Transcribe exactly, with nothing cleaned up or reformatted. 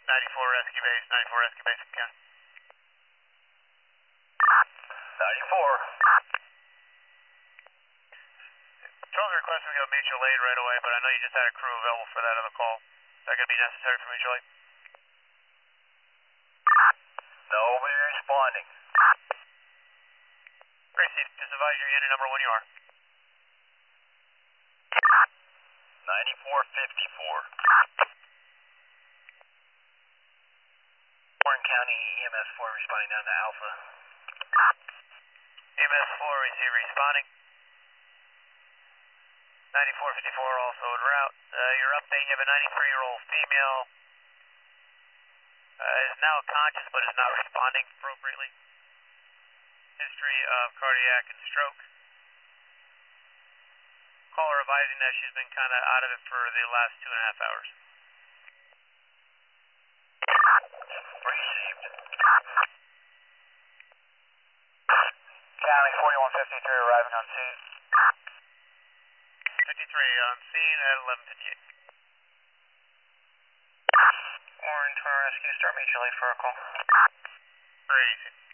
ninety-four rescue base, ninety-four rescue base, again. ninety-four. Charles request we go mutual aid right away, but I know you just had a crew available for that other call. Is that going to be necessary for mutual aid? No, we'll be responding. Received. Just advise your unit number when you are. ninety-four fifty-four. Warren County E M S four responding down to Alpha. E M S four receive responding. ninety-four fifty-four also en route. Uh, your update, you have a ninety-three-year-old female. Uh, is now conscious but is not responding appropriately. History of cardiac and stroke. Caller advising that she's been kind of out of it for the last two and a half hours. Received. County forty-one fifty-three arriving on scene. fifty-three on scene at eleven fifty-eight. Warren to our rescue, start mutual aid for our call. Crazy.